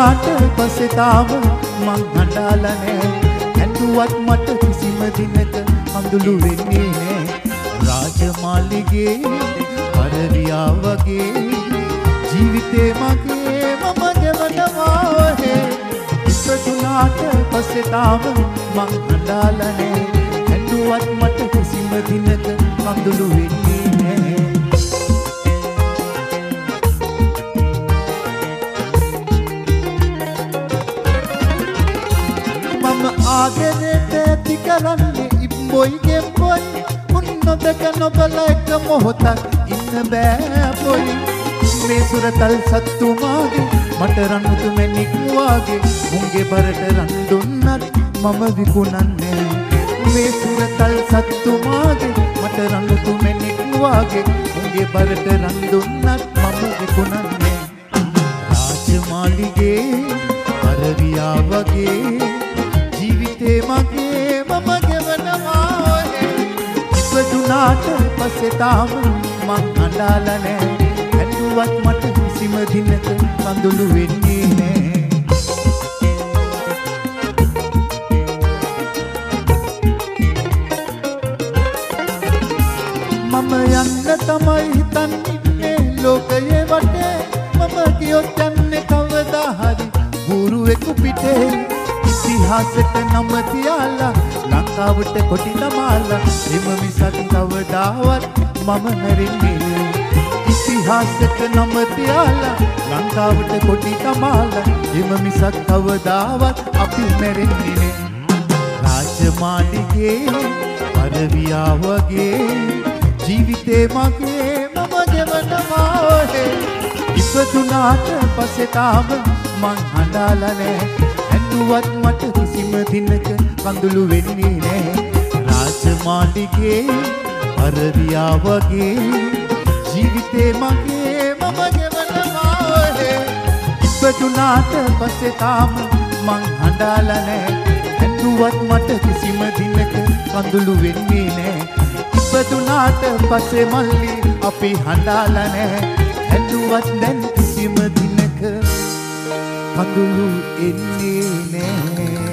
ඉපදුනාට පස්සේ තාම මං හඬාලා නෑ. ඇඬුවත් මට කිසිම දිනක හඳුළු වෙන්නේ නෑ. රාජමාලිගේ අරවියා වගේ ජීවිතේ මගේ මම ගෙවනවා ඔහේ. ඉපදුනාට පස්සේ තාම මං හඬාලා නෑ. ඇඬුවත් මට කිසිම දිනක හඳුළු වෙන්නේ නෑ. ආදරේට ඇති කරන්නේ ඉම්බොයි ගෙම්බොයි. උන් නොදක නොබල එක මොහොතක් ඉන්න බෑ පොයි. මේ සුරතල් සත්තු මාගේ මට රන්මුතු මැණික් වාගේ. මුන්ගේ බරට රන් දුන්නත් මම විකුණන්නේ. මේ සුරතල් සත්තු මාගේ මට රන්මුතු මැණික් වාගේ. මුන්ගේ බරට රන් දුන්නත් මම විකුණන්නේ. රාජමාලිගේ අරවියා වගේ ජීවිතේ මගේ මම ගෙවනවා ඔහේ. ඉපදුනාට පස්සේ තාම මං හඬාලා නෑ. ඇඬුවත් මට කිසිම දිනක කඳුළු වෙන්නේ නෑ. මම යන්න තමයි හිතන්නේ ලෝකයේ වටේ. මම කියොත් යන්නේ කවදා හරි ගුරුවෙකු පිටේ. ඉතිහාසෙට නම තියාලා ලංකාවට කොටි නමාලා. එම මිසක් කවදාවත් මම නැරෙන්නේ. ඉතිහාසෙට නම තියාලා ලංකාවට කොටි නමාලා. එම මිසක් කවදාවත් අපි නැරෙන්නේ. රාජමාලිගේ අරවියා වගේ ජීවිතේ මගේ මම ගෙවනවා ඔහේ. ඉපදුනාට පස්සේ තාම මං හඬාලා නෑ. ඇඬුවත් මට කිසිම දිනක කඳුළු වෙන්නේ නෑ. රාජමාලිගේ අරවියා වගේ ජීවිතේ මගේ මම ගෙවනවා ඔහේ. ඉපදුනාට පස්සේ තාම මං හඬාලා නෑ. ඇඬුවත් මට කිසිම දිනක කඳුළු වෙන්නේ නෑ. ඉපදුනාට පස්සේ මල්ලි අපි හඬාලා නෑ. ඇඬුවත් දැන් කිසිම දිනක කඳුළු එන්නේ නෑ.